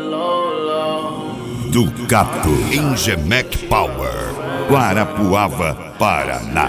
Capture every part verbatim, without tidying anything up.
Ducato Engemec Power, Guarapuava, Paraná.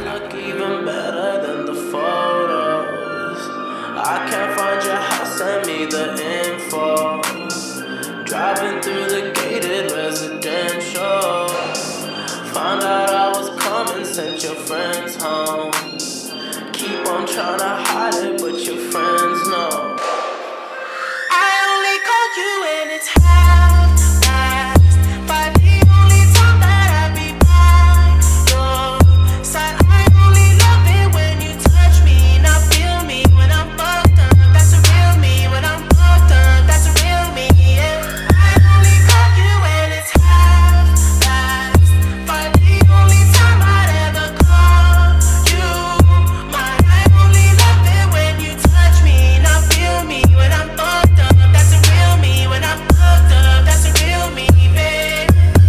I can't find your house, send me the info. Driving through the gated residential. Found out I was coming, sent your friends home. Keep on trying to hide it, but your friends know. I only call you when it's half past, but the only time that I be by your side. I only love it when you touch me, now feel me when I'm fucked up. That's a real me when I'm fucked up. That's a real me, yeah. I only call you when it's half past, but the only time I'd ever call you mine. I only love it when you touch me, now feel me when I'm fucked up. That's a real me when I'm fucked up. That's a real me, babe.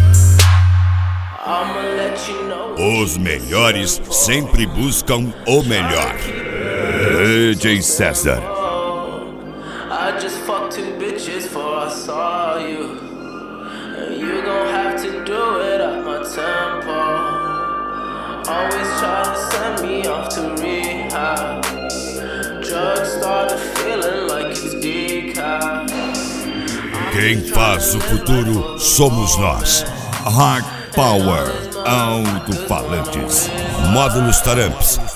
I'ma let you know. Os melhores sempre buscam o melhor. D J César. I just fucked two bitches before I saw you, and you gon' have to do it at my tempo. Always try to send me off to rehab. Drugs started feeling like it's decaf. Quem faz o futuro somos nós. Hard Power Alto-falantes, módulos Taramps,